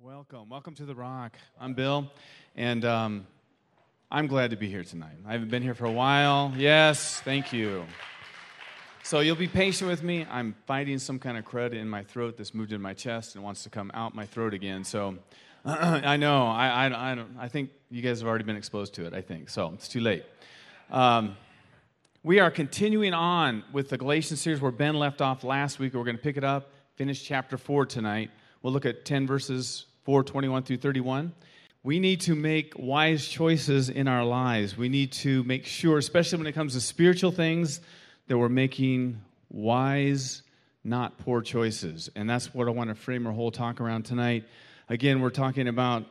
Welcome to The Rock. I'm Bill, and I'm glad to be here tonight. I haven't been here for a while. Yes, thank you. So you'll be patient with me. I'm fighting some kind of crud in my throat that's moved in my chest and wants to come out my throat again. So I know. I think you guys have already been exposed to it, I think. So it's too late. We are continuing on with the Galatians series where Ben left off last week. We're going to pick it up, finish chapter 4 tonight. We'll look at 10 verses 4:21 through 31. We need to make wise choices in our lives. We need to make sure, especially when it comes to spiritual things, that we're making wise, not poor choices. And that's what I want to frame our whole talk around tonight. Again, we're talking about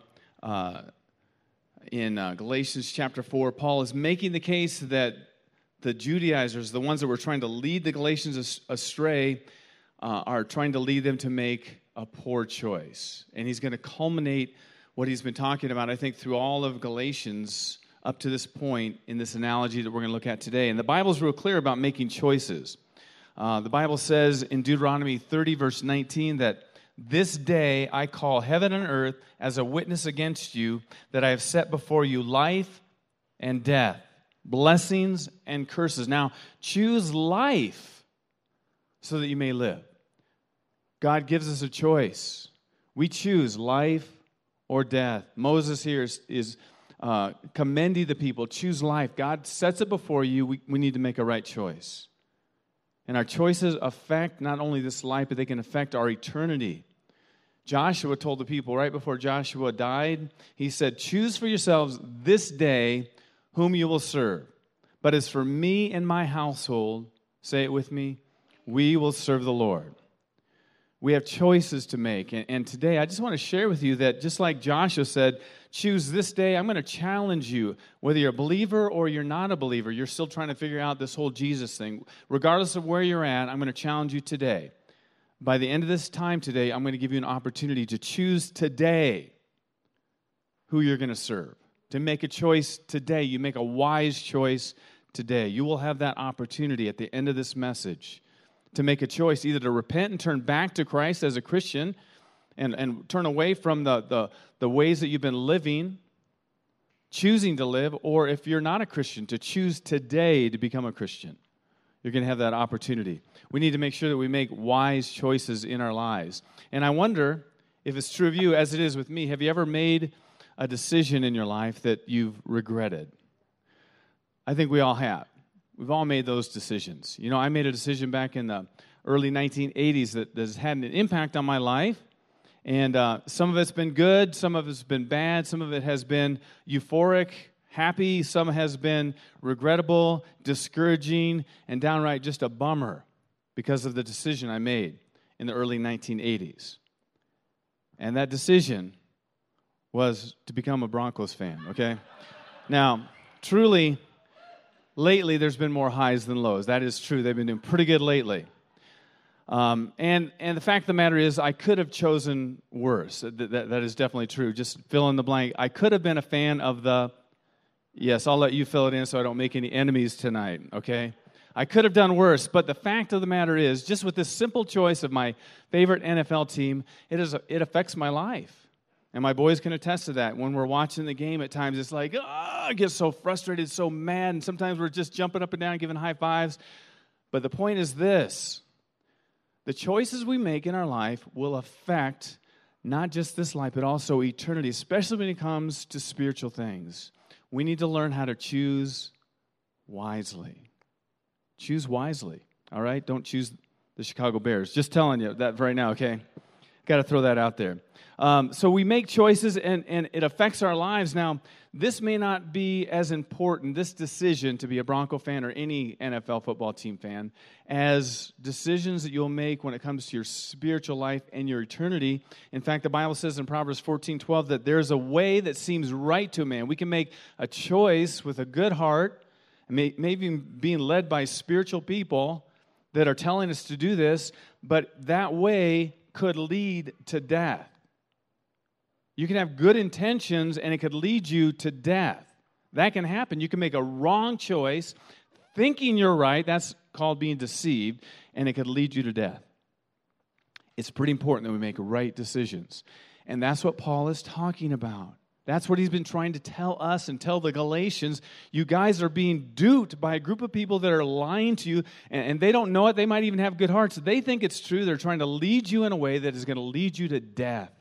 in Galatians chapter 4, Paul is making the case that the Judaizers, the ones that were trying to lead the Galatians astray, are trying to lead them to make a poor choice. And he's going to culminate what he's been talking about, I think, through all of Galatians up to this point in this analogy that we're going to look at today. And the Bible's real clear about making choices. The Bible says in Deuteronomy 30, verse 19, that this day I call heaven and earth as a witness against you that I have set before you life and death, blessings and curses. Now, choose life so that you may live. God gives us a choice. We choose life or death. Moses here is commending the people. Choose life. God sets it before you. We need to make a right choice. And our choices affect not only this life, but they can affect our eternity. Joshua told the people right before Joshua died, he said, choose for yourselves this day whom you will serve. But as for me and my household, say it with me, we will serve the Lord. We have choices to make. And today, I just want to share with you that just like Joshua said, choose this day. I'm going to challenge you. Whether you're a believer or you're not a believer, you're still trying to figure out this whole Jesus thing. Regardless of where you're at, I'm going to challenge you today. By the end of this time today, I'm going to give you an opportunity to choose today who you're going to serve. To make a choice today. You make a wise choice today. You will have that opportunity at the end of this message to make a choice, either to repent and turn back to Christ as a Christian and turn away from the ways that you've been living, choosing to live, or if you're not a Christian, to choose today to become a Christian. You're going to have that opportunity. We need to make sure that we make wise choices in our lives. And I wonder if it's true of you, as it is with me, have you ever made a decision in your life that you've regretted? I think we all have. We've all made those decisions. You know, I made a decision back in the early 1980s that has had an impact on my life. And some of it's been good, some of it's been bad, some of it has been euphoric, happy, some has been regrettable, discouraging, and downright just a bummer because of the decision I made in the early 1980s. And that decision was to become a Broncos fan, okay? Now, truly, lately, there's been more highs than lows. That is true. They've been doing pretty good lately. And the fact of the matter is, I could have chosen worse. That is definitely true. Just fill in the blank. I could have been a fan of the, yes, I'll let you fill it in so I don't make any enemies tonight, okay? I could have done worse, but the fact of the matter is, just with this simple choice of my favorite NFL team, it affects my life. And my boys can attest to that. When we're watching the game at times, it's like, I get so frustrated, so mad, and sometimes we're just jumping up and down, giving high fives. But the point is this. The choices we make in our life will affect not just this life, but also eternity, especially when it comes to spiritual things. We need to learn how to choose wisely. Choose wisely, all right? Don't choose the Chicago Bears. Just telling you that right now, okay? Got to throw that out there. So we make choices, and it affects our lives. Now, this may not be as important, this decision to be a Bronco fan or any NFL football team fan, as decisions that you'll make when it comes to your spiritual life and your eternity. In fact, the Bible says in Proverbs 14:12 that there's a way that seems right to a man. We can make a choice with a good heart, maybe being led by spiritual people that are telling us to do this, but that way could lead to death. You can have good intentions, and it could lead you to death. That can happen. You can make a wrong choice, thinking you're right. That's called being deceived, and it could lead you to death. It's pretty important that we make right decisions. And that's what Paul is talking about. That's what he's been trying to tell us and tell the Galatians. You guys are being duped by a group of people that are lying to you, and they don't know it. They might even have good hearts. They think it's true. They're trying to lead you in a way that is going to lead you to death.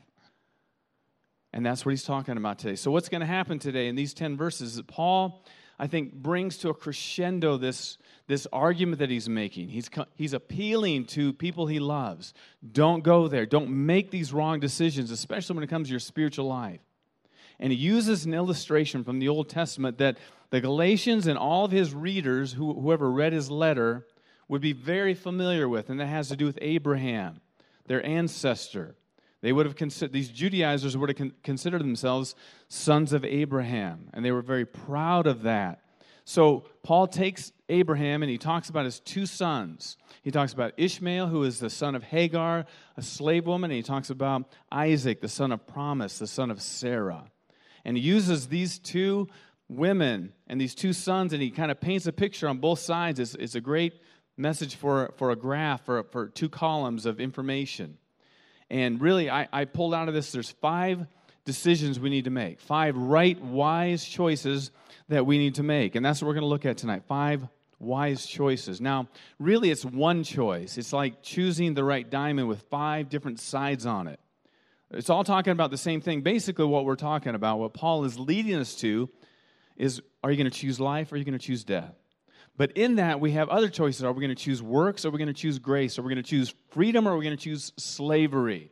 And that's what he's talking about today. So what's going to happen today in these 10 verses is Paul, I think, brings to a crescendo this argument that he's making. He's appealing to people he loves. Don't go there. Don't make these wrong decisions, especially when it comes to your spiritual life. And he uses an illustration from the Old Testament that the Galatians and all of his readers, whoever read his letter, would be very familiar with, and that has to do with Abraham, their ancestor. They would have these Judaizers would have considered themselves sons of Abraham, and they were very proud of that. So Paul takes Abraham and he talks about his two sons. He talks about Ishmael, who is the son of Hagar, a slave woman, and he talks about Isaac, the son of promise, the son of Sarah. And he uses these two women and these two sons, and he kind of paints a picture on both sides. It's a great message for a graph, for two columns of information. And really, I pulled out of this, there's 5 decisions we need to make. 5 right, wise choices that we need to make. And that's what we're going to look at tonight, 5 wise choices. Now, really, it's one choice. It's like choosing the right diamond with 5 different sides on it. It's all talking about the same thing. Basically, what we're talking about, what Paul is leading us to, is are you going to choose life or are you going to choose death? But in that, we have other choices. Are we going to choose works or are we going to choose grace? Are we going to choose freedom or are we going to choose slavery?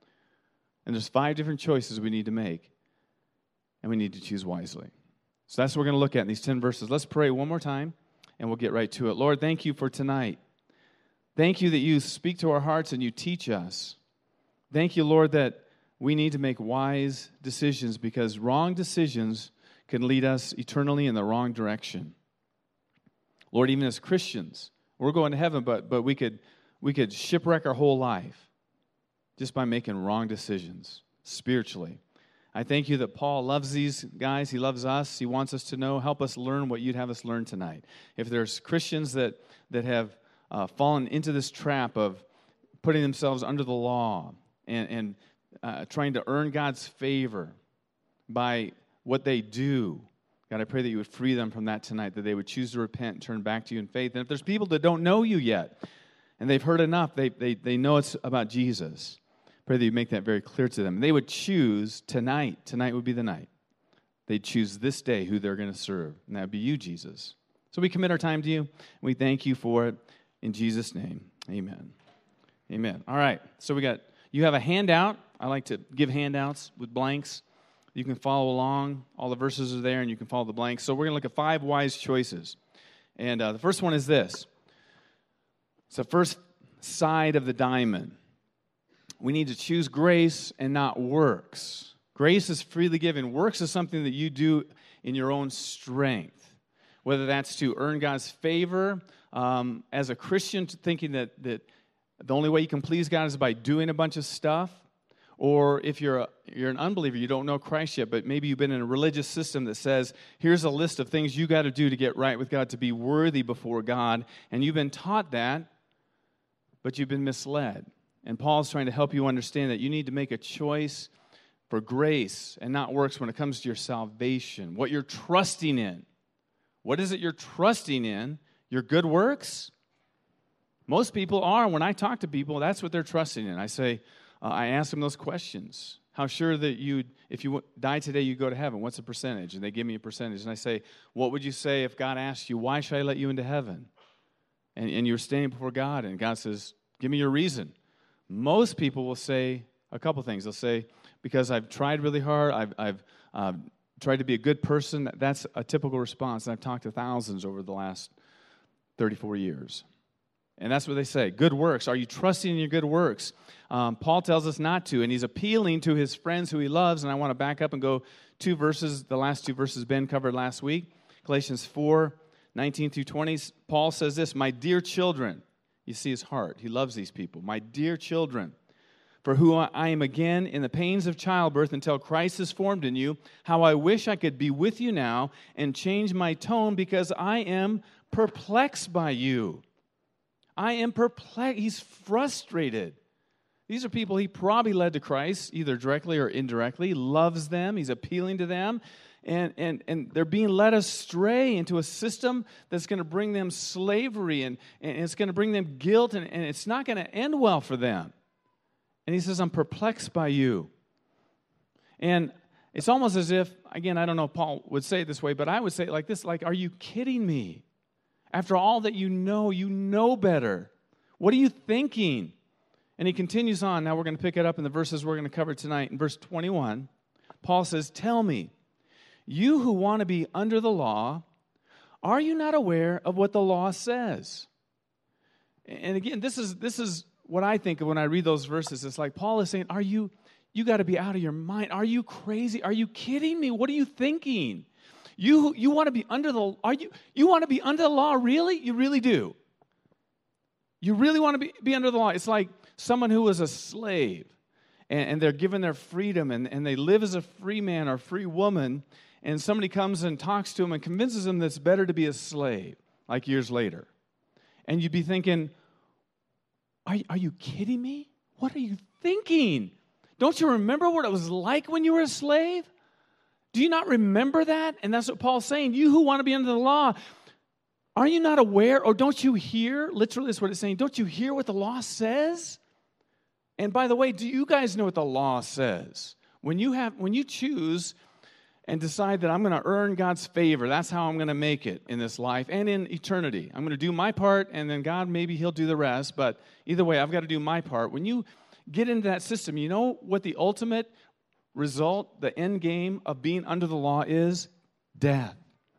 And there's 5 different choices we need to make, and we need to choose wisely. So that's what we're going to look at in these 10 verses. Let's pray one more time, and we'll get right to it. Lord, thank you for tonight. Thank you that you speak to our hearts and you teach us. Thank you, Lord, that we need to make wise decisions because wrong decisions can lead us eternally in the wrong direction. Lord, even as Christians, we're going to heaven, but we could shipwreck our whole life just by making wrong decisions spiritually. I thank you that Paul loves these guys. He loves us. He wants us to know. Help us learn what you'd have us learn tonight. If there's Christians that have fallen into this trap of putting themselves under the law and trying to earn God's favor by what they do, God, I pray that you would free them from that tonight, that they would choose to repent and turn back to you in faith. And if there's people that don't know you yet, and they've heard enough, they know it's about Jesus, pray that you make that very clear to them. They would choose tonight. Tonight would be the night. They'd choose this day who they're going to serve, and that would be you, Jesus. So we commit our time to you, and we thank you for it. In Jesus' name, amen. Amen. All right, so you have a handout. I like to give handouts with blanks. You can follow along. All the verses are there, and you can follow the blanks. So we're going to look at 5 wise choices. And the first one is this. It's the first side of the diamond. We need to choose grace and not works. Grace is freely given. Works is something that you do in your own strength, whether that's to earn God's favor. As a Christian, thinking that the only way you can please God is by doing a bunch of stuff. Or if you're an unbeliever, you don't know Christ yet, but maybe you've been in a religious system that says, here's a list of things you got to do to get right with God, to be worthy before God. And you've been taught that, but you've been misled. And Paul's trying to help you understand that you need to make a choice for grace and not works when it comes to your salvation, what you're trusting in. What is it you're trusting in? Your good works? Most people are. When I talk to people, that's what they're trusting in. I ask them those questions. How sure that if you die today, you go to heaven? What's the percentage? And they give me a percentage. And I say, what would you say if God asked you, why should I let you into heaven? And you're standing before God, and God says, give me your reason. Most people will say a couple things. They'll say, because I've tried really hard, I've tried to be a good person. That's a typical response. And I've talked to thousands over the last 34 years. And that's what they say. Good works. Are you trusting in your good works? Paul tells us not to, and he's appealing to his friends who he loves. And I want to back up and go 2 verses, the last 2 verses Ben covered last week. Galatians 4, 19 through 20. Paul says this, my dear children. You see his heart. He loves these people. My dear children, for who I am again in the pains of childbirth until Christ is formed in you, how I wish I could be with you now and change my tone because I am perplexed by you. I am perplexed. He's frustrated. These are people he probably led to Christ, either directly or indirectly. He loves them. He's appealing to them. And they're being led astray into a system that's going to bring them slavery, and it's going to bring them guilt, and it's not going to end well for them. And he says, I'm perplexed by you. And it's almost as if, again, I don't know if Paul would say it this way, but I would say it like this, like, are you kidding me? After all that you know better. What are you thinking? And he continues on. Now we're going to pick it up in the verses we're going to cover tonight. In verse 21, Paul says, tell me, you who want to be under the law, are you not aware of what the law says? And again, this is what I think of when I read those verses. It's like Paul is saying, you got to be out of your mind. Are you crazy? Are you kidding me? What are you thinking? You want to be under the you want to be under the law, really? You really do. You really want to be under the law. It's like someone who is a slave, and they're given their freedom, and they live as a free man or free woman, and somebody comes and talks to them and convinces them that it's better to be a slave, like years later. And you'd be thinking, are you kidding me? What are you thinking? Don't you remember what it was like when you were a slave? Do you not remember that? And that's what Paul's saying. You who want to be under the law, are you not aware, or don't you hear? Literally, that's what it's saying. Don't you hear what the law says? And by the way, do you guys know what the law says? When you choose and decide that I'm going to earn God's favor, that's how I'm going to make it in this life and in eternity. I'm going to do my part, and then God, maybe he'll do the rest. But either way, I've got to do my part. When you get into that system, you know what the ultimate result, the end game of being under the law is? Death.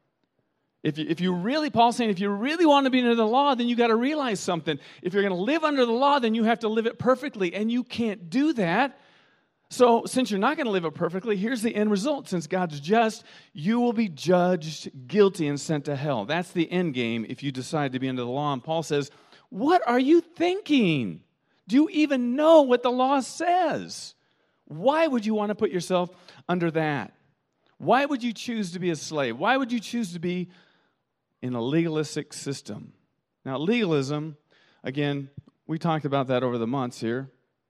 If you really, Paul's saying, if you really want to be under the law, then you got to realize something. If you're going to live under the law, then you have to live it perfectly, and you can't do that. So since you're not going to live it perfectly, here's the end result. Since God's just, you will be judged guilty and sent to hell. That's the end game if you decide to be under the law. And Paul says, what are you thinking? Do you even know what the law says? Why would you want to put yourself under that? Why would you choose to be a slave? Why would you choose to be in a legalistic system? Now, legalism, again, we talked about that over the months here,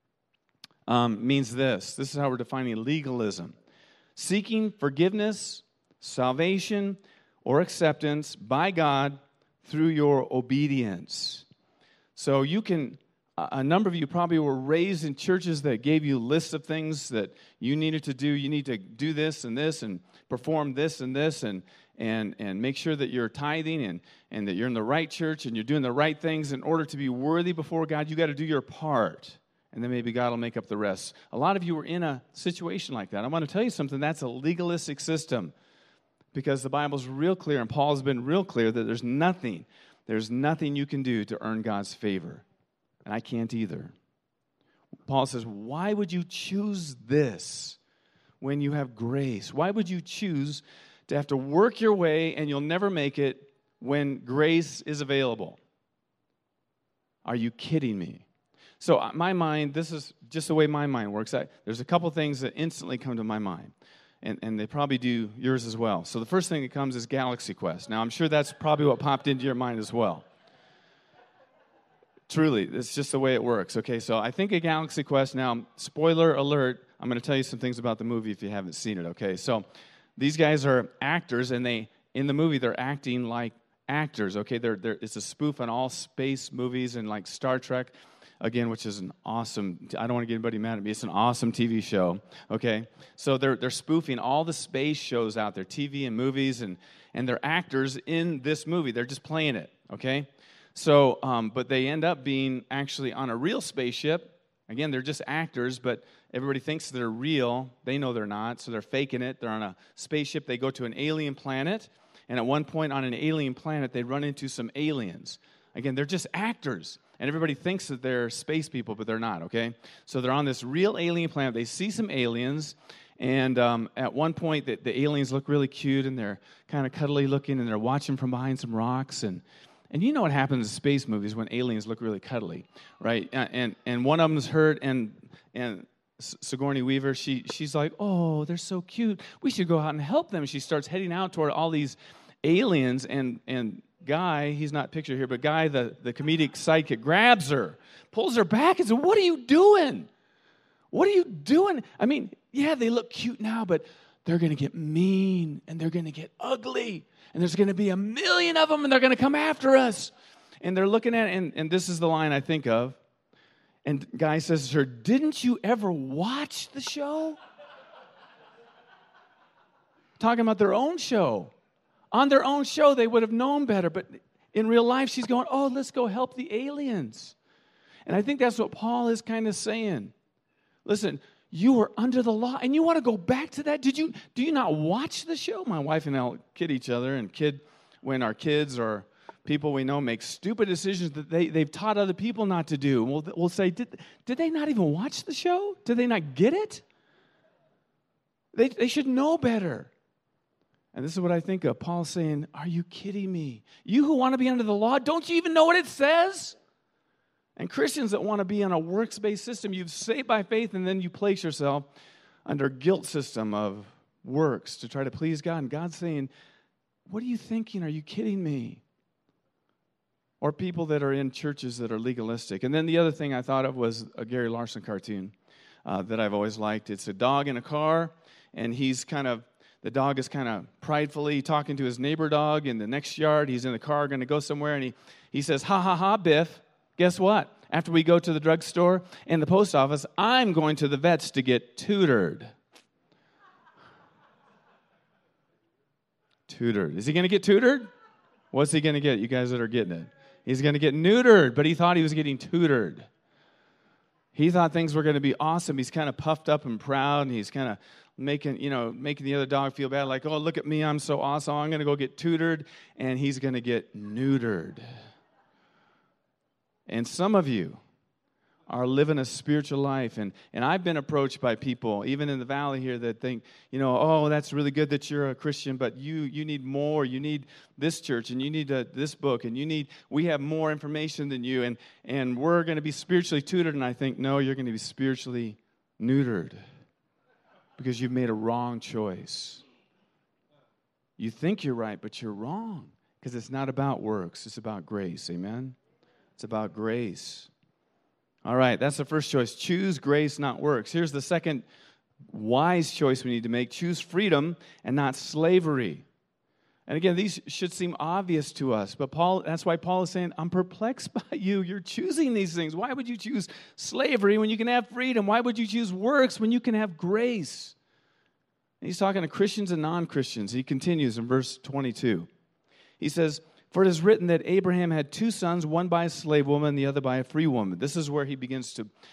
means this. This is how we're defining legalism. Seeking forgiveness, salvation, or acceptance by God through your obedience. So you can, a number of you probably were raised in churches that gave you lists of things that you needed to do. You need to do this and perform this and this and make sure that you're tithing and that you're in the right church and you're doing the right things in order to be worthy before God. You got to do your part, and then maybe God will make up the rest. A lot of you were in a situation like that. I want to tell you something. That's a legalistic system, because the Bible's real clear, and Paul's been real clear that there's nothing you can do to earn God's favor. And I can't either. Paul says, why would you choose this when you have grace? Why would you choose to have to work your way and you'll never make it when grace is available? Are you kidding me? So my mind, this is just the way my mind works. There's a couple things that instantly come to my mind, and they probably do yours as well. So the first thing that comes is Galaxy Quest. Now, I'm sure that's probably what popped into your mind as well. Truly, it's just the way it works. Okay, so I think of Galaxy Quest. Now, spoiler alert, I'm going to tell you some things about the movie if you haven't seen it, okay? So these guys are actors, and in the movie, they're acting like actors, okay? It's a spoof on all space movies and like Star Trek, again, which is an awesome, I don't want to get anybody mad at me, it's an awesome TV show, okay? So they're spoofing all the space shows out there, TV and movies, and they're actors in this movie. They're just playing it, okay? So, but they end up being actually on a real spaceship. Again, they're just actors, but everybody thinks they're real. They know they're not, so they're faking it. They're on a spaceship. They go to an alien planet, and at one point on an alien planet, they run into some aliens. Again, they're just actors, and everybody thinks that they're space people, but they're not, okay? So they're on this real alien planet. They see some aliens, and at one point, the aliens look really cute, and they're kind of cuddly looking, and they're watching from behind some rocks, and you know what happens in space movies when aliens look really cuddly, right? And one of them's hurt, and Sigourney Weaver, she's like, oh, they're so cute. We should go out and help them. She starts heading out toward all these aliens, and Guy, he's not pictured here, but Guy, the comedic sidekick, grabs her, pulls her back and says, what are you doing? What are you doing? I mean, yeah, they look cute now, but they're going to get mean and they're going to get ugly. And there's going to be 1 million of them and they're going to come after us. And they're looking at it, and this is the line I think of. And Guy says to her, didn't you ever watch the show? Talking about their own show. On their own show, they would have known better. But in real life, she's going, oh, let's go help the aliens. And I think that's what Paul is kind of saying. Listen, you were under the law, and you want to go back to that? Do you not watch the show? My wife and I will kid each other, and when our kids or people we know make stupid decisions that they've taught other people not to do. We'll say, did they not even watch the show? Did they not get it? They should know better. And this is what I think of. Paul saying, are you kidding me? You who want to be under the law, don't you even know what it says? And Christians that want to be on a works-based system, you've saved by faith, and then you place yourself under a guilt system of works to try to please God. And God's saying, what are you thinking? Are you kidding me? Or people that are in churches that are legalistic. And then the other thing I thought of was a Gary Larson cartoon that I've always liked. It's a dog in a car, and the dog is kind of pridefully talking to his neighbor dog in the next yard. He's in the car going to go somewhere, and he says, ha, ha, ha, Biff, guess what? After we go to the drugstore and the post office, I'm going to the vet's to get tutored. Tutored. Is he going to get tutored? What's he going to get, you guys that are getting it? He's going to get neutered, but he thought he was getting tutored. He thought things were going to be awesome. He's kind of puffed up and proud, and he's kind of making the other dog feel bad, like, oh, look at me, I'm so awesome, I'm going to go get tutored, and he's going to get neutered. And some of you are living a spiritual life, and I've been approached by people, even in the valley here, that think, oh, that's really good that you're a Christian, but you need more. You need this church, and you need this book, and we have more information than you, and we're going to be spiritually tutored. And I think, no, you're going to be spiritually neutered because you've made a wrong choice. You think you're right, but you're wrong because it's not about works. It's about grace. Amen? It's about grace. All right, that's the first choice. Choose grace, not works. Here's the second wise choice we need to make. Choose freedom and not slavery. And again, these should seem obvious to us, but that's why Paul is saying, I'm perplexed by you. You're choosing these things. Why would you choose slavery when you can have freedom? Why would you choose works when you can have grace? And he's talking to Christians and non-Christians. He continues in verse 22. He says, for it is written that Abraham had 2 sons, one by a slave woman, the other by a free woman. This is where he begins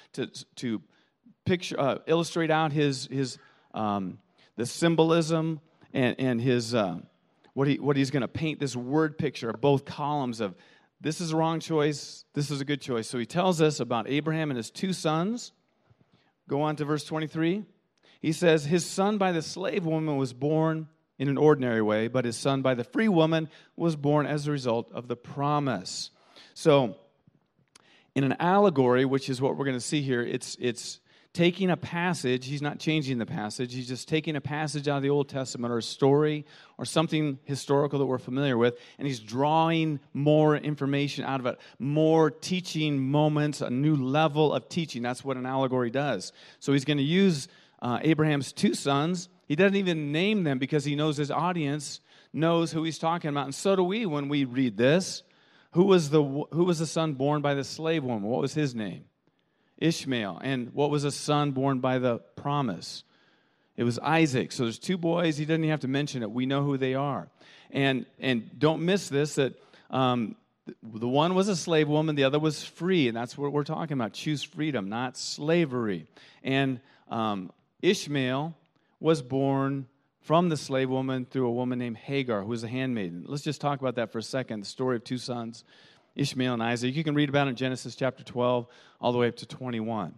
to picture, illustrate out his the symbolism and his what he's going to paint, this word picture of both columns of this is a wrong choice, this is a good choice. So he tells us about Abraham and his 2 sons. Go on to verse 23. He says, his son by the slave woman was born in an ordinary way, but his son by the free woman was born as a result of the promise. So, in an allegory, which is what we're going to see here, it's taking a passage. He's not changing the passage. He's just taking a passage out of the Old Testament or a story or something historical that we're familiar with, and he's drawing more information out of it, more teaching moments, a new level of teaching. That's what an allegory does. So he's going to use Abraham's 2 sons. He doesn't even name them because he knows his audience knows who he's talking about. And so do we when we read this. Who was the son born by the slave woman? What was his name? Ishmael. And what was a son born by the promise? It was Isaac. So there's 2 boys. He doesn't even have to mention it. We know who they are. And don't miss this, that the one was a slave woman, the other was free. And that's what we're talking about. Choose freedom, not slavery. And Ishmael was born from the slave woman through a woman named Hagar, who was a handmaiden. Let's just talk about that for a second, the story of 2 sons, Ishmael and Isaac. You can read about it in Genesis chapter 12 all the way up to 21.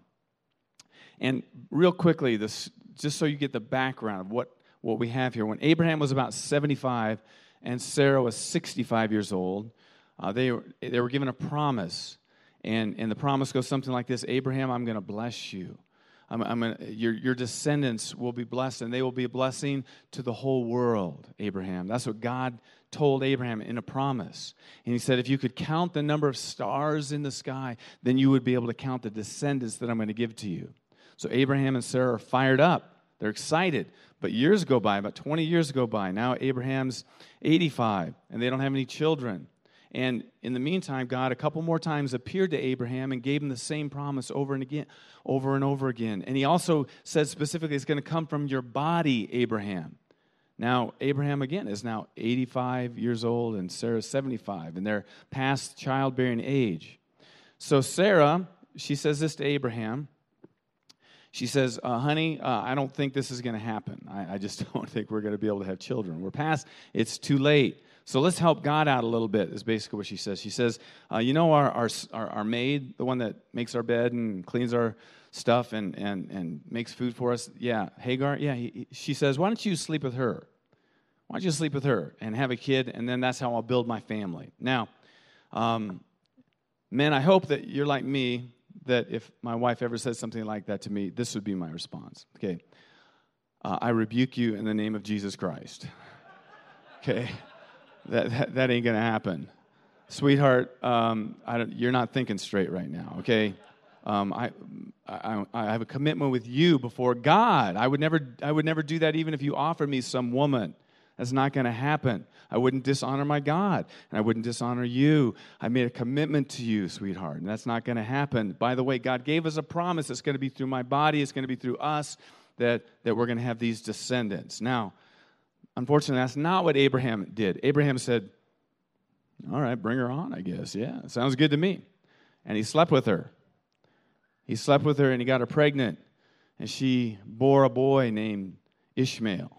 And real quickly, this just so you get the background of what we have here. When Abraham was about 75 and Sarah was 65 years old, they were given a promise. And the promise goes something like this: Abraham, I'm going to bless you. Your descendants will be blessed, and they will be a blessing to the whole world, Abraham. That's what God told Abraham in a promise. And he said, if you could count the number of stars in the sky, then you would be able to count the descendants that I'm going to give to you. So Abraham and Sarah are fired up. They're excited. But years go by, about 20 years go by. Now Abraham's 85, and they don't have any children. And in the meantime, God a couple more times appeared to Abraham and gave him the same promise over and over again. And he also said specifically, it's going to come from your body, Abraham. Now, Abraham, again, is now 85 years old, and Sarah's 75, and they're past childbearing age. So Sarah, she says this to Abraham. She says, honey, I don't think this is going to happen. I just don't think we're going to be able to have children. We're past, it's too late. So let's help God out a little bit, is basically what she says. She says, our maid, the one that makes our bed and cleans our stuff and makes food for us, yeah, Hagar, yeah, she says, why don't you sleep with her? Why don't you sleep with her and have a kid, and then that's how I'll build my family. Now, men, I hope that you're like me, that if my wife ever says something like that to me, this would be my response. Okay, I rebuke you in the name of Jesus Christ. Okay, that ain't gonna happen, sweetheart. You're not thinking straight right now. Okay, I have a commitment with you before God. I would never do that, even if you offered me some woman. That's not going to happen. I wouldn't dishonor my God, and I wouldn't dishonor you. I made a commitment to you, sweetheart, and that's not going to happen. By the way, God gave us a promise. It's going to be through my body. It's going to be through us that we're going to have these descendants. Now, unfortunately, that's not what Abraham did. Abraham said, all right, bring her on, I guess. Yeah, sounds good to me. And he slept with her. He slept with her, and he got her pregnant, and she bore a boy named Ishmael.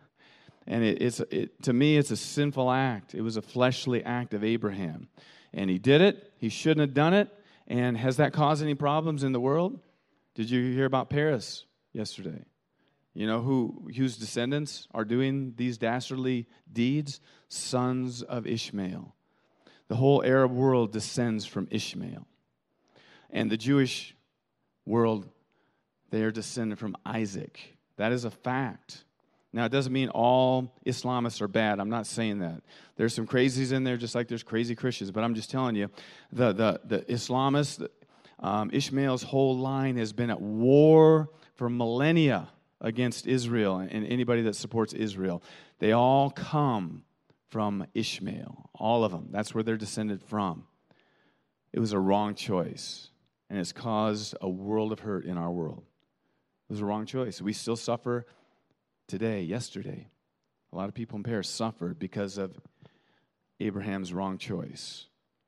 And to me, it's a sinful act. It was a fleshly act of Abraham. And he did it. He shouldn't have done it. And has that caused any problems in the world? Did you hear about Paris yesterday? You know whose descendants are doing these dastardly deeds? Sons of Ishmael. The whole Arab world descends from Ishmael. And the Jewish world, they are descended from Isaac. That is a fact. Now, it doesn't mean all Islamists are bad. I'm not saying that. There's some crazies in there, just like there's crazy Christians. But I'm just telling you, the Islamists, Ishmael's whole line has been at war for millennia against Israel and anybody that supports Israel. They all come from Ishmael, all of them. That's where they're descended from. It was a wrong choice, and it's caused a world of hurt in our world. It was a wrong choice. We still suffer today, yesterday. A lot of people in Paris suffered because of Abraham's wrong choice.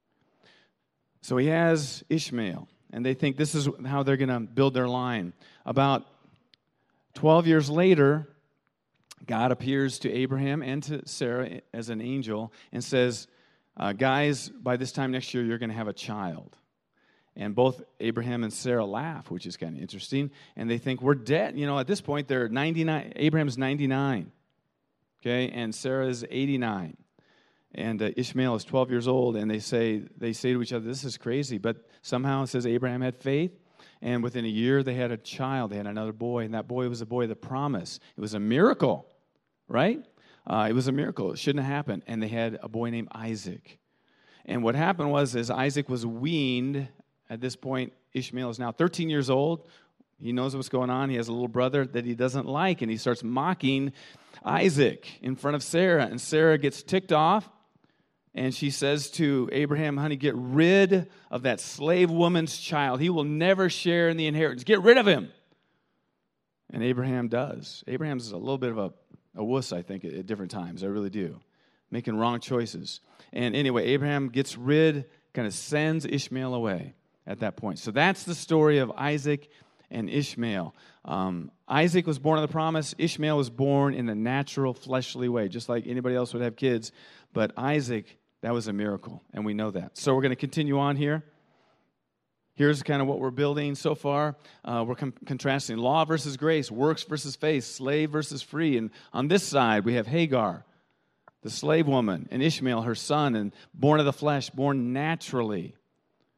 So he has Ishmael, and they think this is how they're going to build their line. About 12 years later, God appears to Abraham and to Sarah as an angel and says, guys, by this time next year, you're going to have a child. And both Abraham and Sarah laugh, which is kind of interesting. And they think, we're dead. You know, at this point, they're 99. Abraham's 99. Okay, and Sarah is 89. And Ishmael is 12 years old. And they say to each other, this is crazy. But somehow it says Abraham had faith. And within a year, they had a child. They had another boy. And that boy was a boy of the promise. It was a miracle, right? It was a miracle. It shouldn't have happened. And they had a boy named Isaac. And what happened was, as Isaac was weaned. At this point, Ishmael is now 13 years old. He knows what's going on. He has a little brother that he doesn't like, and he starts mocking Isaac in front of Sarah. And Sarah gets ticked off, and she says to Abraham, honey, get rid of that slave woman's child. He will never share in the inheritance. Get rid of him. And Abraham does. Abraham's a little bit of a wuss, I think, at different times. I really do. Making wrong choices. And anyway, Abraham gets rid, kind of sends Ishmael away. At that point. So that's the story of Isaac and Ishmael. Isaac was born of the promise. Ishmael was born in the natural, fleshly way, just like anybody else would have kids. But Isaac, that was a miracle, and we know that. So we're going to continue on here. Here's kind of what we're building so far. We're contrasting law versus grace, works versus faith, slave versus free. And on this side, we have Hagar, the slave woman, and Ishmael, her son, and born of the flesh, born naturally.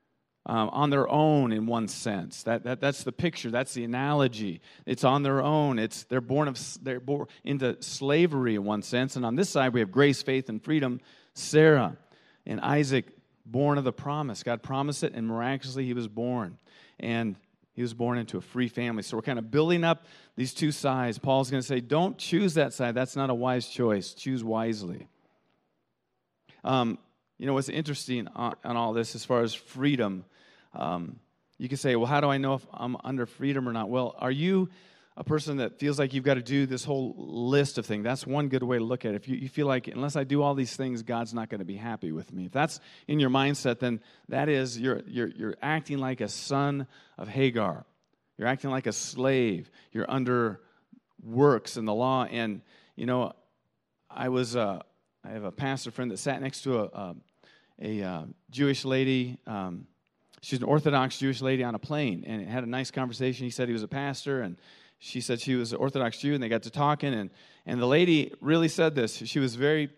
on their own in one sense. That's the picture. That's the analogy. It's on their own. They're born into slavery in one sense. And on this side, we have grace, faith, and freedom. Sarah and Isaac, born of the promise. God promised it, and miraculously he was born. And he was born into a free family. So we're kind of building up these two sides. Paul's going to say, don't choose that side. That's not a wise choice. Choose wisely. What's interesting on all this as far as freedom, you can say, well, how do I know if I'm under freedom or not? Well, are you a person that feels like you've got to do this whole list of things? That's one good way to look at it. If you feel like unless I do all these things, God's not going to be happy with me. If that's in your mindset, then that is you're acting like a son of Hagar. You're acting like a slave. You're under works and the law. And I have a pastor friend that sat next to a Jewish lady. She's an Orthodox Jewish lady on a plane, and had a nice conversation. He said he was a pastor, and she said she was an Orthodox Jew, and they got to talking, and the lady really said this. She was very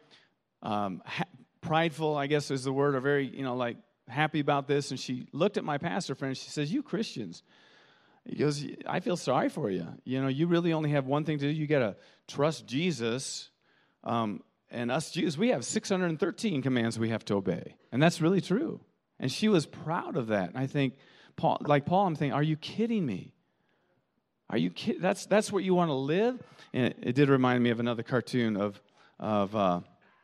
prideful, I guess is the word, or very, happy about this, and she looked at my pastor friend, and she says, you Christians, he goes, I feel sorry for you. You really only have one thing to do. You got to trust Jesus, and us Jews, we have 613 commands we have to obey, and that's really true. And she was proud of that. And I think, Paul, I'm thinking, are you kidding me? Are you kidding? That's what you want to live? And it did remind me of another cartoon of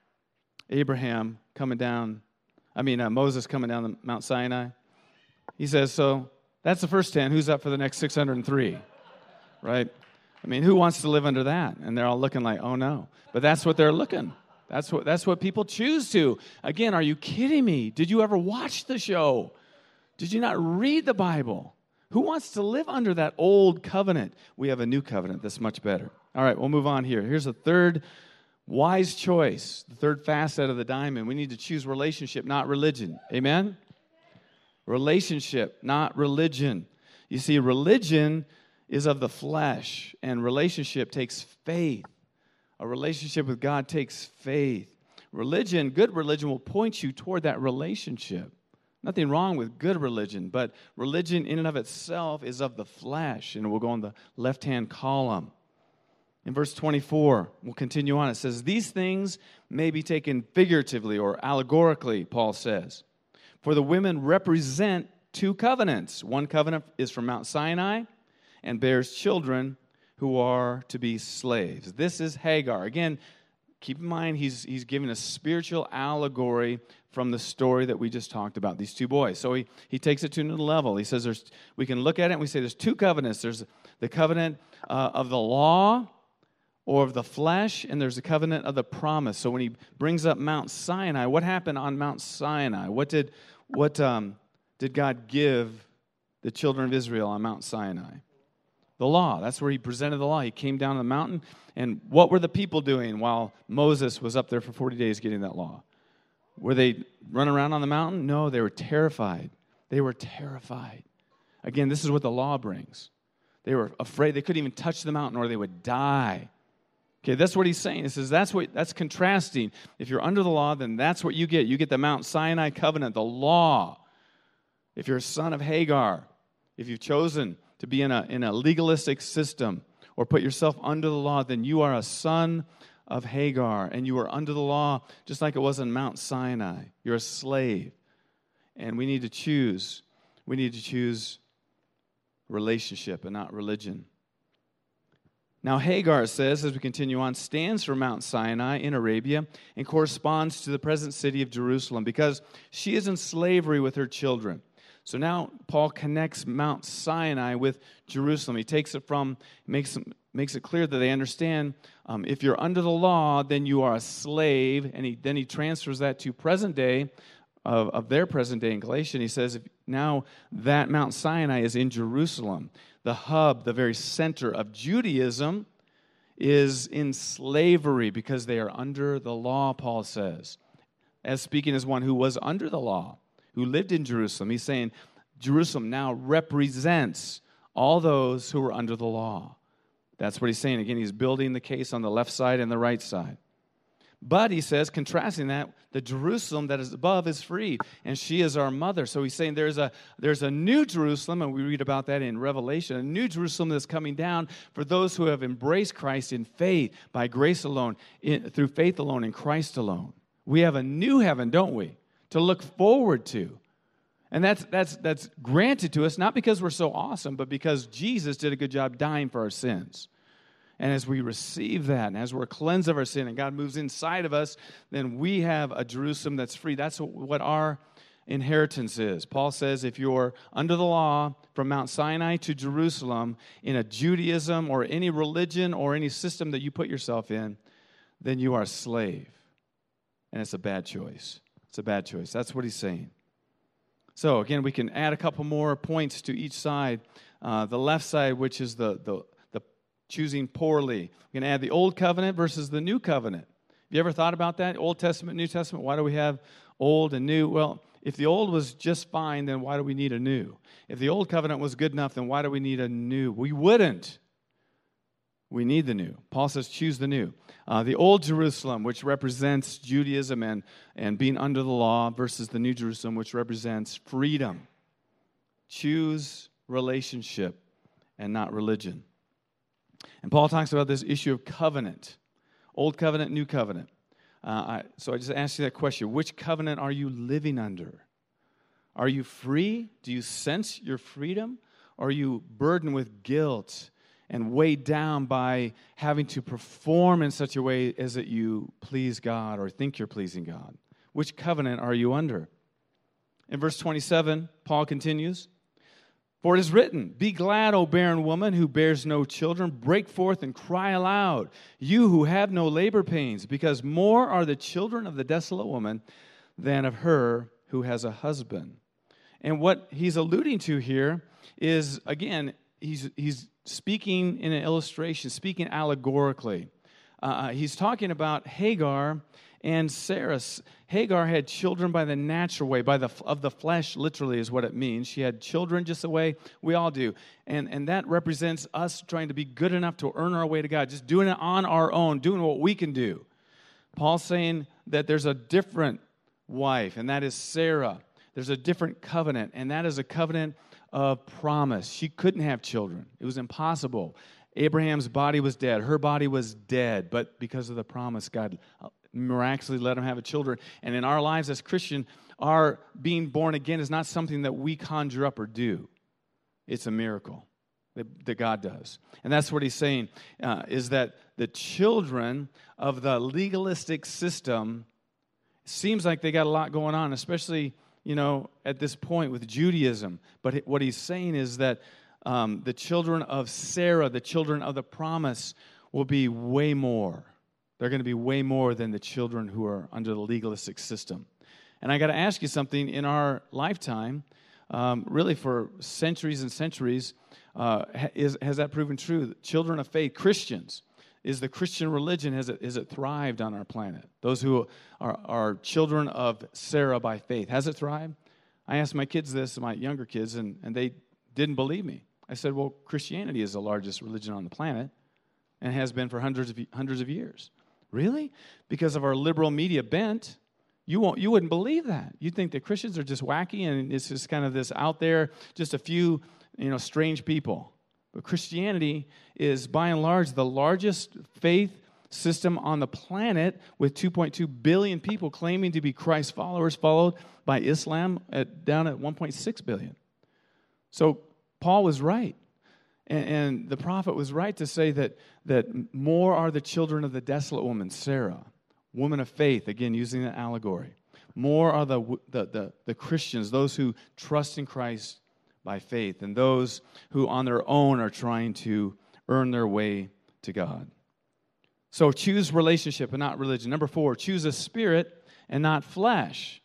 Abraham coming down. Moses coming down the Mount Sinai. He says, so that's the first 10. Who's up for the next 603? Right? Who wants to live under that? And they're all looking like, oh no. But that's what they're looking. That's what people choose to. Again, are you kidding me? Did you ever watch the show? Did you not read the Bible? Who wants to live under that old covenant? We have a new covenant that's much better. All right, we'll move on here. Here's a third wise choice, the third facet of the diamond. We need to choose relationship, not religion. Amen? Relationship, not religion. You see, religion is of the flesh, and relationship takes faith. A relationship with God takes faith. Religion, good religion, will point you toward that relationship. Nothing wrong with good religion, but religion in and of itself is of the flesh, and we'll go on the left-hand column. In verse 24, we'll continue on. It says, these things may be taken figuratively or allegorically, Paul says. For the women represent two covenants. One covenant is from Mount Sinai and bears children who are to be slaves. This is Hagar. Again, keep in mind he's giving a spiritual allegory from the story that we just talked about, these two boys. So he takes it to another level. He says we can look at it and we say there's two covenants. There's the covenant of the law or of the flesh, and there's the covenant of the promise. So when he brings up Mount Sinai, what happened on Mount Sinai? What did God give the children of Israel on Mount Sinai? The law. That's where he presented the law. He came down the mountain, and what were the people doing while Moses was up there for 40 days getting that law? Were they running around on the mountain? No, they were terrified. They were terrified. Again, this is what the law brings. They were afraid. They couldn't even touch the mountain or they would die. Okay, that's what he's saying. He says that's contrasting. If you're under the law, then that's what you get. You get the Mount Sinai covenant, the law. If you're a son of Hagar, if you've chosen to be in a legalistic system or put yourself under the law, then you are a son of Hagar, and you are under the law just like it was in Mount Sinai. You're a slave, and we need to choose. We need to choose relationship and not religion. Now, Hagar, it says, as we continue on, stands for Mount Sinai in Arabia and corresponds to the present city of Jerusalem because she is in slavery with her children. So now Paul connects Mount Sinai with Jerusalem. He takes it from, makes it clear that they understand if you're under the law, then you are a slave. And then he transfers that to present day, of their present day in Galatia. He says, now that Mount Sinai is in Jerusalem, the hub, the very center of Judaism, is in slavery because they are under the law, Paul says. As speaking as one who was under the law, who lived in Jerusalem. He's saying Jerusalem now represents all those who were under the law. That's what he's saying. Again, he's building the case on the left side and the right side. But he says, contrasting that, the Jerusalem that is above is free, and she is our mother. So he's saying there's a new Jerusalem, and we read about that in Revelation, a new Jerusalem that's coming down for those who have embraced Christ in faith, by grace alone, through faith alone, in Christ alone. We have a new heaven, don't we, to look forward to. And that's granted to us, not because we're so awesome, but because Jesus did a good job dying for our sins. And as we receive that, and as we're cleansed of our sin, and God moves inside of us, then we have a Jerusalem that's free. That's what our inheritance is. Paul says if you're under the law from Mount Sinai to Jerusalem in a Judaism or any religion or any system that you put yourself in, then you are a slave. And it's a bad choice. It's a bad choice. That's what he's saying. So again, we can add a couple more points to each side. The left side, which is the choosing poorly. We can add the Old Covenant versus the New Covenant. Have you ever thought about that? Old Testament, New Testament, why do we have Old and New? Well, if the Old was just fine, then why do we need a new? If the Old Covenant was good enough, then why do we need a new? We wouldn't. We need the new. Paul says, choose the new. The Old Jerusalem, which represents Judaism and being under the law, versus the New Jerusalem, which represents freedom. Choose relationship and not religion. And Paul talks about this issue of covenant. Old covenant, new covenant. So I just asked you that question. Which covenant are you living under? Are you free? Do you sense your freedom? Or are you burdened with guilt and weighed down by having to perform in such a way as that you please God or think you're pleasing God? Which covenant are you under? In verse 27, Paul continues, for it is written, be glad, O barren woman who bears no children. Break forth and cry aloud, you who have no labor pains, because more are the children of the desolate woman than of her who has a husband. And what he's alluding to here is, again, he's speaking in an illustration, speaking allegorically. He's talking about Hagar and Sarah. Hagar had children by the natural way, of the flesh, literally is what it means. She had children just the way we all do. And that represents us trying to be good enough to earn our way to God, just doing it on our own, doing what we can do. Paul's saying that there's a different wife, and that is Sarah. There's a different covenant, and that is a covenant of promise. She couldn't have children. It was impossible. Abraham's body was dead. Her body was dead. But because of the promise, God miraculously let him have a children. And in our lives as Christian, our being born again is not something that we conjure up or do. It's a miracle that God does. And that's what he's saying, is that the children of the legalistic system, seems like they got a lot going on, especially, at this point with Judaism. But what he's saying is that the children of Sarah, the children of the promise, will be way more. They're going to be way more than the children who are under the legalistic system. And I got to ask you something. In our lifetime, really for centuries and centuries, has that proven true? Children of faith, Christians, is the Christian religion, has it thrived on our planet? Those who are children of Sarah by faith, has it thrived? I asked my kids this, my younger kids, and they didn't believe me. I said, well, Christianity is the largest religion on the planet and has been for hundreds of years. Really? Because of our liberal media bent, you wouldn't believe that. You'd think that Christians are just wacky and it's just kind of this out there, just a few, strange people. But Christianity is, by and large, the largest faith system on the planet, with 2.2 billion people claiming to be Christ followers, followed by Islam down at 1.6 billion. So Paul was right. And the prophet was right to say that more are the children of the desolate woman, Sarah, woman of faith, again, using the allegory. More are the Christians, those who trust in Christ by faith, and those who on their own are trying to earn their way to God. So choose relationship and not religion. Number 4, choose a spirit and not flesh.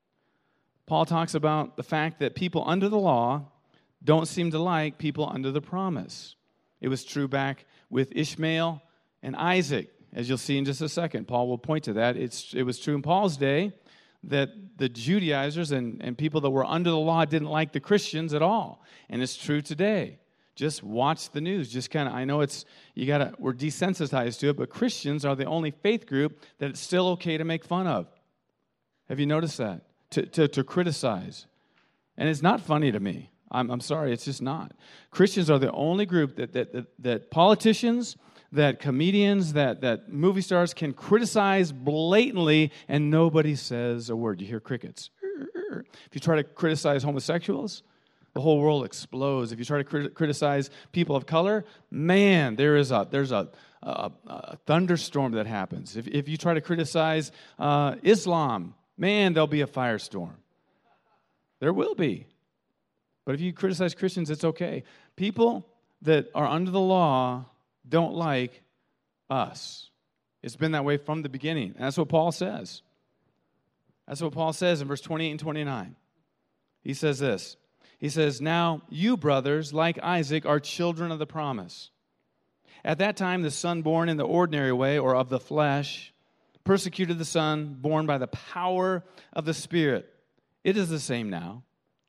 Paul talks about the fact that people under the law don't seem to like people under the promise. It was true back with Ishmael and Isaac, as you'll see in just a second. Paul will point to that. It was true in Paul's day that the Judaizers and people that were under the law didn't like the Christians at all. And it's true today. Just watch the news. Just kind of, I know we're desensitized to it, but Christians are the only faith group that it's still okay to make fun of. Have you noticed that? To criticize. And it's not funny to me. I'm sorry, it's just not. Christians are the only group that politicians, that comedians, that movie stars can criticize blatantly and nobody says a word. You hear crickets. If you try to criticize homosexuals, the whole world explodes. If you try to criticize people of color, man, there's a thunderstorm that happens. If you try to criticize Islam, man, there'll be a firestorm. There will be. But if you criticize Christians, it's okay. People that are under the law don't like us. It's been that way from the beginning. And that's what Paul says. That's what Paul says in verse 28 and 29. He says this. He says, now you, brothers, like Isaac, are children of the promise. At that time, the son born in the ordinary way, or of the flesh, persecuted the son born by the power of the Spirit. It is the same now.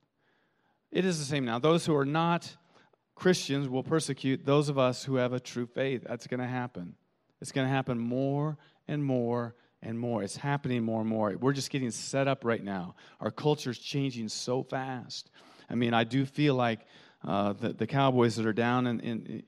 It is the same now. Those who are not Christians will persecute those of us who have a true faith. That's going to happen. It's going to happen more and more and more. It's happening more and more. We're just getting set up right now. Our culture's changing so fast. I mean, I do feel like the cowboys that are down in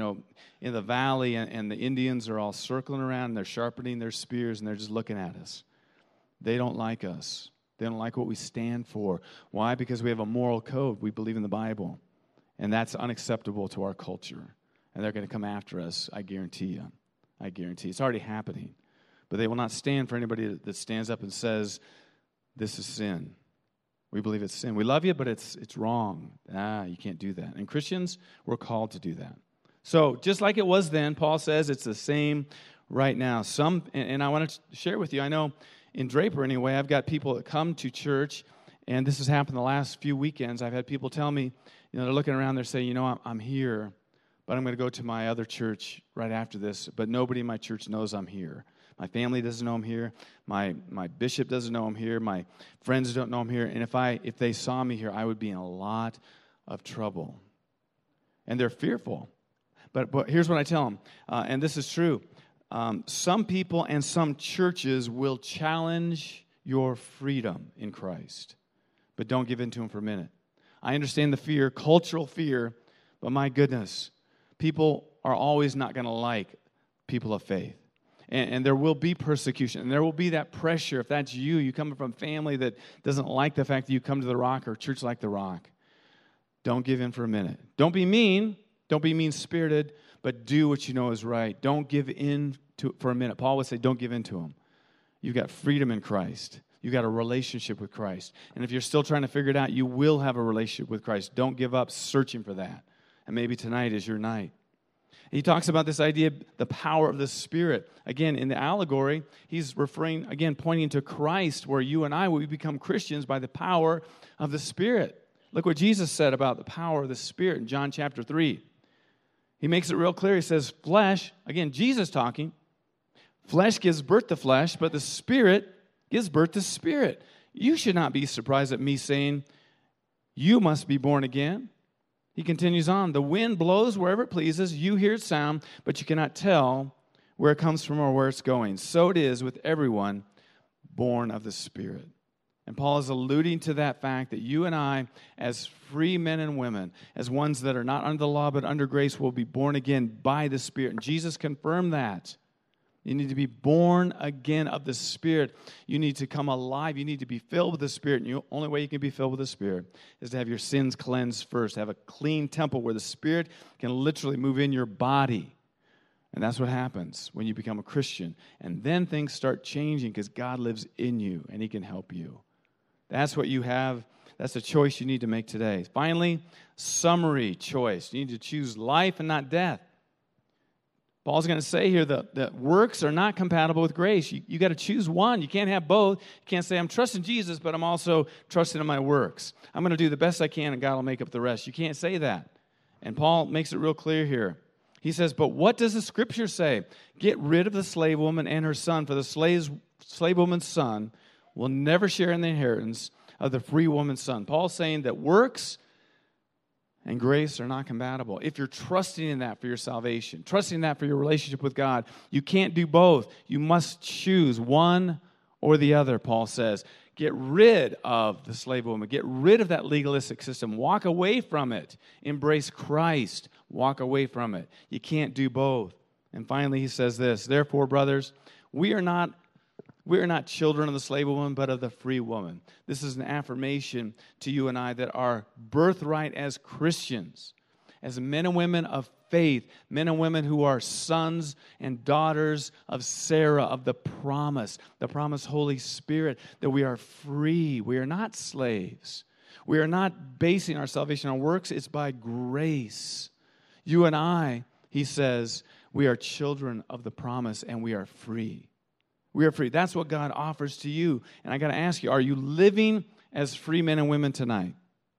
the valley and the Indians are all circling around and they're sharpening their spears and they're just looking at us. They don't like us. They don't like what we stand for. Why? Because we have a moral code. We believe in the Bible. And that's unacceptable to our culture. And they're going to come after us, I guarantee you. I guarantee. It's already happening. But they will not stand for anybody that stands up and says, this is sin. We believe it's sin. We love you, but it's wrong. You can't do that. And Christians, we're called to do that. So just like it was then, Paul says it's the same right now. And I want to share with you, I know in Draper anyway, I've got people that come to church, and this has happened the last few weekends. I've had people tell me, they're looking around, they're saying, I'm here, but I'm going to go to my other church right after this, but nobody in my church knows I'm here. My family doesn't know I'm here. My bishop doesn't know I'm here. My friends don't know I'm here. And if they saw me here, I would be in a lot of trouble. And they're fearful. But here's what I tell them, and this is true. Some people and some churches will challenge your freedom in Christ, but don't give in to them for a minute. I understand the fear, cultural fear, but my goodness, people are always not going to like people of faith. And there will be persecution, and there will be that pressure. If that's you come from a family that doesn't like the fact that you come to the Rock or church like the Rock, don't give in for a minute. Don't be mean. Don't be mean-spirited, but do what you know is right. Don't give in for a minute. Paul would say, don't give in to them. You've got freedom in Christ. You've got a relationship with Christ. And if you're still trying to figure it out, you will have a relationship with Christ. Don't give up searching for that. And maybe tonight is your night. He talks about this idea, the power of the Spirit. Again, in the allegory, he's referring, again, pointing to Christ, where you and I will become Christians by the power of the Spirit. Look what Jesus said about the power of the Spirit in John chapter 3. He makes it real clear. He says, flesh, again, Jesus talking, flesh gives birth to flesh, but the Spirit gives birth to spirit. You should not be surprised at me saying, you must be born again. He continues on, the wind blows wherever it pleases. You hear its sound, but you cannot tell where it comes from or where it's going. So it is with everyone born of the Spirit. And Paul is alluding to that fact that you and I, as free men and women, as ones that are not under the law but under grace, will be born again by the Spirit. And Jesus confirmed that. You need to be born again of the Spirit. You need to come alive. You need to be filled with the Spirit. And the only way you can be filled with the Spirit is to have your sins cleansed first, have a clean temple where the Spirit can literally move in your body. And that's what happens when you become a Christian. And then things start changing because God lives in you and He can help you. That's what you have. That's a choice you need to make today. Finally, summary choice. You need to choose life and not death. Paul's going to say here that works are not compatible with grace. You got to choose one. You can't have both. You can't say, I'm trusting Jesus, but I'm also trusting in my works. I'm going to do the best I can, and God will make up the rest. You can't say that. And Paul makes it real clear here. He says, but what does the Scripture say? Get rid of the slave woman and her son, for the slave woman's son will never share in the inheritance of the free woman's son. Paul's saying that works and grace are not compatible. If you're trusting in that for your salvation, trusting in that for your relationship with God, you can't do both. You must choose one or the other, Paul says. Get rid of the slave woman. Get rid of that legalistic system. Walk away from it. Embrace Christ. Walk away from it. You can't do both. And finally, he says this, therefore, brothers, we are not children of the slave woman, but of the free woman. This is an affirmation to you and I that our birthright as Christians, as men and women of faith, men and women who are sons and daughters of Sarah, of the promised Holy Spirit, that we are free. We are not slaves. We are not basing our salvation on works. It's by grace. You and I, he says, we are children of the promise and we are free. We are free. That's what God offers to you. And I got to ask you, are you living as free men and women tonight?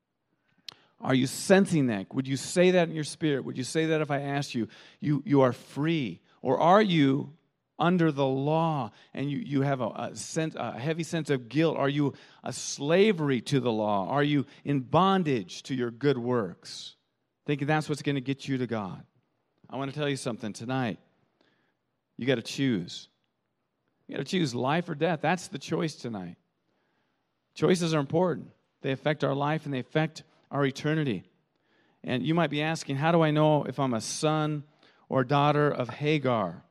Are you sensing that? Would you say that in your spirit? Would you say that if I asked you, you are free? Or are you under the law and you have a heavy sense of guilt? Are you a slavery to the law? Are you in bondage to your good works? Thinking that's what's going to get you to God. I want to tell you something tonight. You got to choose. You got to choose life or death. That's the choice tonight. Choices are important. They affect our life and they affect our eternity. And you might be asking, how do I know if I'm a son or daughter of Hagar?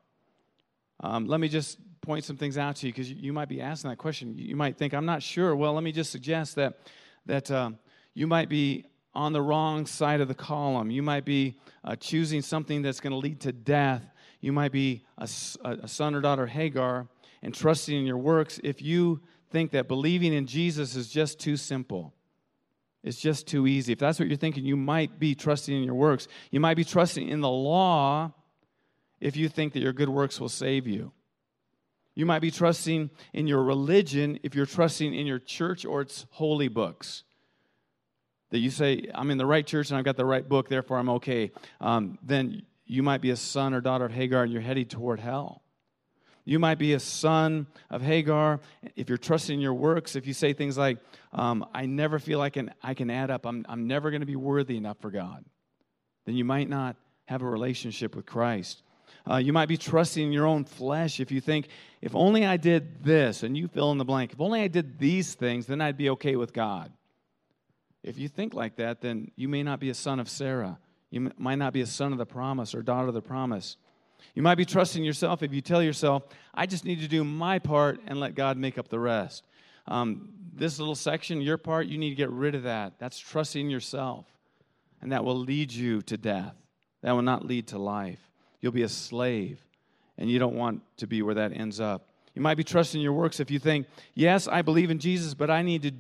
Let me just point some things out to you because you might be asking that question. You might think, I'm not sure. Well, let me just suggest that you might be on the wrong side of the column. You might be choosing something that's going to lead to death. You might be a son or daughter of Hagar and trusting in your works if you think that believing in Jesus is just too simple. It's just too easy. If that's what you're thinking, you might be trusting in your works. You might be trusting in the law if you think that your good works will save you. You might be trusting in your religion if you're trusting in your church or its holy books. That you say, I'm in the right church and I've got the right book, therefore I'm okay. Then you might be a son or daughter of Hagar and you're headed toward hell. You might be a son of Hagar if you're trusting in your works. If you say things like, I never feel like I can add up. I'm never going to be worthy enough for God. Then you might not have a relationship with Christ. You might be trusting in your own flesh if you think, if only I did this, and you fill in the blank. If only I did these things, then I'd be okay with God. If you think like that, then you may not be a son of Sarah. You might not be a son of the promise or daughter of the promise. You might be trusting yourself if you tell yourself, I just need to do my part and let God make up the rest. This little section, your part, you need to get rid of that. That's trusting yourself. And that will lead you to death. That will not lead to life. You'll be a slave. And you don't want to be where that ends up. You might be trusting your works if you think, yes, I believe in Jesus, but I need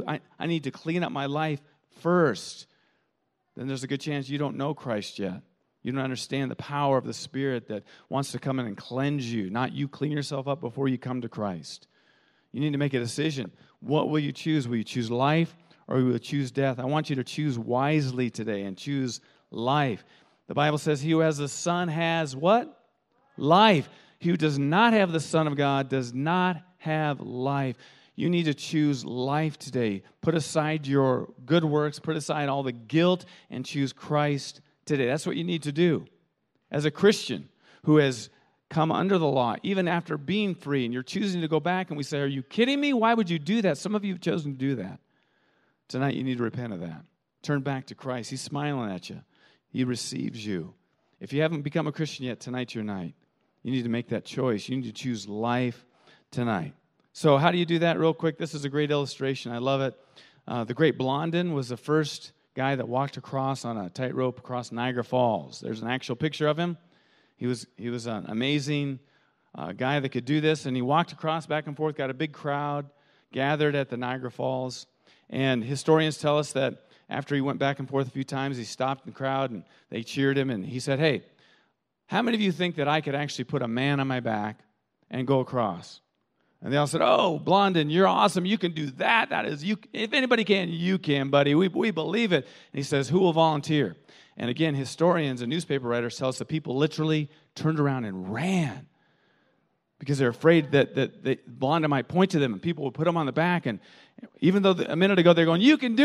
to clean up my life first. Then there's a good chance you don't know Christ yet. You don't understand the power of the Spirit that wants to come in and cleanse you, not you clean yourself up before you come to Christ. You need to make a decision. What will you choose? Will you choose life or will you choose death? I want you to choose wisely today and choose life. The Bible says he who has the Son has what? Life. He who does not have the Son of God does not have life. You need to choose life today. Put aside your good works, put aside all the guilt, and choose Christ today. That's what you need to do. As a Christian who has come under the law, even after being free, and you're choosing to go back, and we say, are you kidding me? Why would you do that? Some of you have chosen to do that. Tonight you need to repent of that. Turn back to Christ. He's smiling at you. He receives you. If you haven't become a Christian yet, tonight's your night. You need to make that choice. You need to choose life tonight. So how do you do that real quick? This is a great illustration. I love it. The great Blondin was the first guy that walked across on a tightrope across Niagara Falls. There's an actual picture of him. He was an amazing guy that could do this, and he walked across back and forth, got a big crowd gathered at the Niagara Falls. And historians tell us that after he went back and forth a few times, he stopped the crowd, and they cheered him, and he said, hey, how many of you think that I could actually put a man on my back and go across? And they all said, oh, Blondin, you're awesome. You can do that. That is, you. If anybody can, you can, buddy. We believe it. And he says, who will volunteer? And again, historians and newspaper writers tell us that people literally turned around and ran because they're afraid that Blondin might point to them and people would put him on the back. And even though a minute ago they're going, you can do it,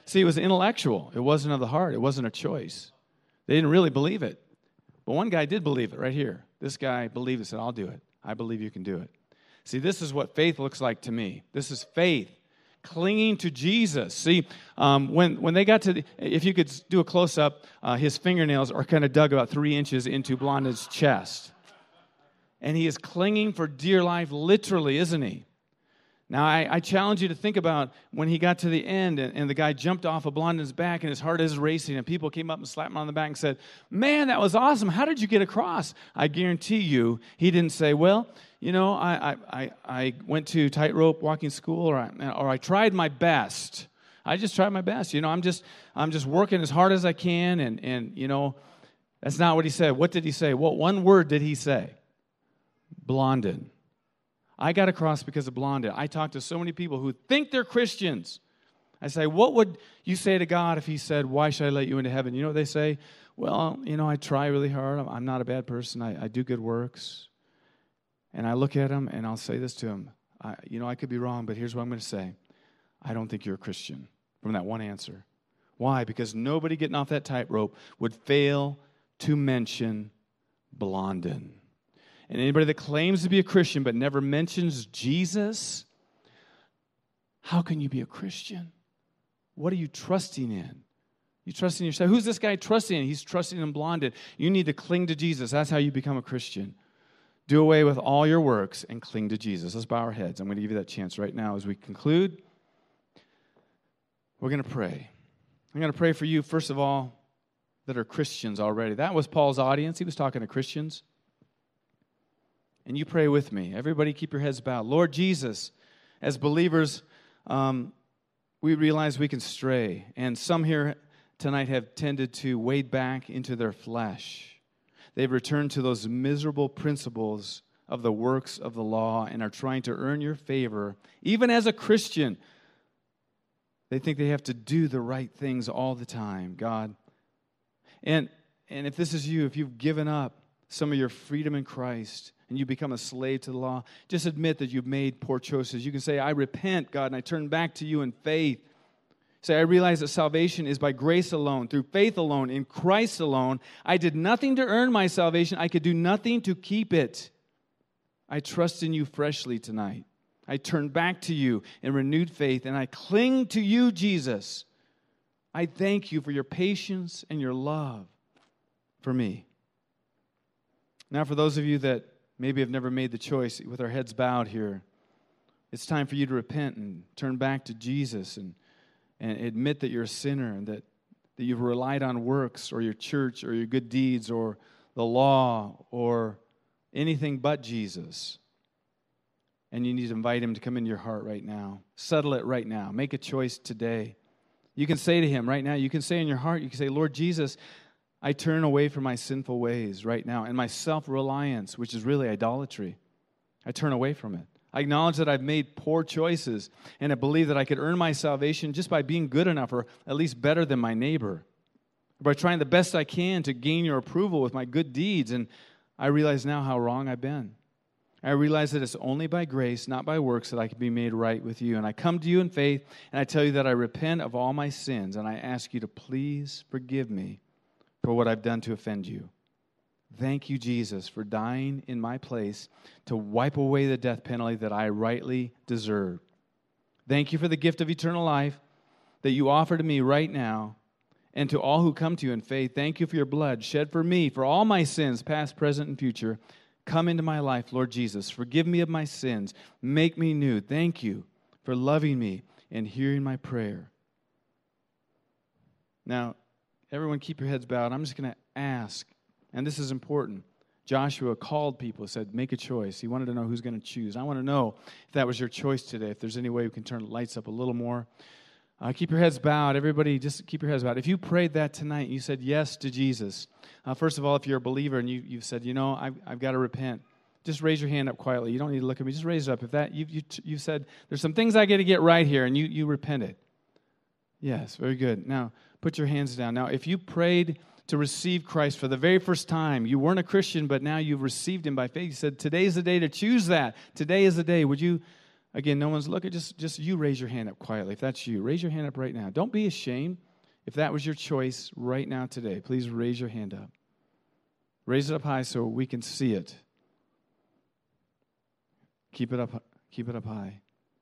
See, it was intellectual. It wasn't of the heart. It wasn't a choice. They didn't really believe it. But one guy did believe it right here. This guy believed it, said, I'll do it. I believe you can do it. See, this is what faith looks like to me. This is faith, clinging to Jesus. See, when they got to, if you could do a close-up, his fingernails are kind of dug about 3 inches into Blondin's chest. And he is clinging for dear life, literally, isn't he? Now, I challenge you to think about when he got to the end and the guy jumped off of Blondin's back and his heart is racing and people came up and slapped him on the back and said, man, that was awesome. How did you get across? I guarantee you he didn't say, well, you know, I went to tightrope walking school or I tried my best. I just tried my best. You know, I'm just working as hard as I can and you know, that's not what he said. What did he say? Well, one word did he say? Blondin. I got across because of Blondin. I talk to so many people who think they're Christians. I say, what would you say to God if he said, why should I let you into heaven? You know what they say? Well, you know, I try really hard. I'm not a bad person. I do good works. And I look at him and I'll say this to him. I could be wrong, but here's what I'm going to say. I don't think you're a Christian from that one answer. Why? Because nobody getting off that tightrope would fail to mention Blondin. And anybody that claims to be a Christian but never mentions Jesus, how can you be a Christian? What are you trusting in? You trusting yourself. Who's this guy trusting in? He's trusting in Blondin. You need to cling to Jesus. That's how you become a Christian. Do away with all your works and cling to Jesus. Let's bow our heads. I'm going to give you that chance right now as we conclude. We're going to pray. I'm going to pray for you, first of all, that are Christians already. That was Paul's audience. He was talking to Christians. And you pray with me. Everybody keep your heads bowed. Lord Jesus, as believers, we realize we can stray. And some here tonight have tended to wade back into their flesh. They've returned to those miserable principles of the works of the law and are trying to earn your favor. Even as a Christian, they think they have to do the right things all the time, God. And if this is you, if you've given up some of your freedom in Christ, and you become a slave to the law, just admit that you've made poor choices. You can say, I repent, God, and I turn back to you in faith. Say, I realize that salvation is by grace alone, through faith alone, in Christ alone. I did nothing to earn my salvation. I could do nothing to keep it. I trust in you freshly tonight. I turn back to you in renewed faith, and I cling to you, Jesus. I thank you for your patience and your love for me. Now, for those of you that maybe have never made the choice, with our heads bowed here, it's time for you to repent and turn back to Jesus and admit that you're a sinner and that you've relied on works or your church or your good deeds or the law or anything but Jesus. And you need to invite him to come into your heart right now. Settle it right now. Make a choice today. You can say to him right now, you can say in your heart, you can say, Lord Jesus, I turn away from my sinful ways right now and my self-reliance, which is really idolatry. I turn away from it. I acknowledge that I've made poor choices, and I believe that I could earn my salvation just by being good enough or at least better than my neighbor, or by trying the best I can to gain your approval with my good deeds. And I realize now how wrong I've been. I realize that it's only by grace, not by works, that I can be made right with you. And I come to you in faith, and I tell you that I repent of all my sins, and I ask you to please forgive me for what I've done to offend you. Thank you, Jesus, for dying in my place to wipe away the death penalty that I rightly deserve. Thank you for the gift of eternal life that you offer to me right now, and to all who come to you in faith. Thank you for your blood shed for me, for all my sins, past, present, and future. Come into my life, Lord Jesus. Forgive me of my sins. Make me new. Thank you for loving me and hearing my prayer. Now, everyone keep your heads bowed. I'm just going to ask, and this is important. Joshua called people, said, make a choice. He wanted to know who's going to choose. I want to know if that was your choice today, if there's any way we can turn the lights up a little more. Keep your heads bowed. Everybody, just keep your heads bowed. If you prayed that tonight, you said yes to Jesus. First of all, if you're a believer and you've said, I've got to repent, just raise your hand up quietly. You don't need to look at me. Just raise it up. If that you said, there's some things I got to get right here, and you repented. Yes, very good. Now, put your hands down. Now, if you prayed to receive Christ for the very first time, you weren't a Christian, but now you've received him by faith. You said, today's the day to choose that. Today is the day. Would you Again, no one's looking. Just you raise your hand up quietly. If that's you, raise your hand up right now. Don't be ashamed. If that was your choice right now today, please raise your hand up. Raise it up high so we can see it. Keep it up. Keep it up high.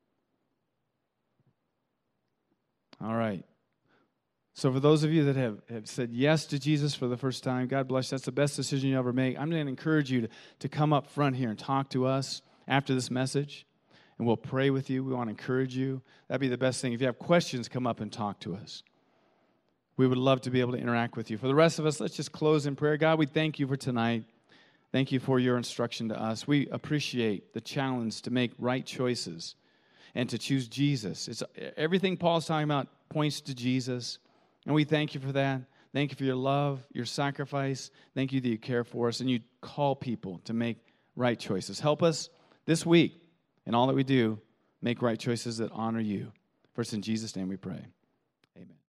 All right. So for those of you that have said yes to Jesus for the first time, God bless you. That's the best decision you ever make. I'm going to encourage you to come up front here and talk to us after this message, and we'll pray with you. We want to encourage you. That'd be the best thing. If you have questions, come up and talk to us. We would love to be able to interact with you. For the rest of us, let's just close in prayer. God, we thank you for tonight. Thank you for your instruction to us. We appreciate the challenge to make right choices and to choose Jesus. It's everything Paul's talking about points to Jesus. And we thank you for that. Thank you for your love, your sacrifice. Thank you that you care for us and you call people to make right choices. Help us this week in all that we do, make right choices that honor you. First, in Jesus' name we pray. Amen.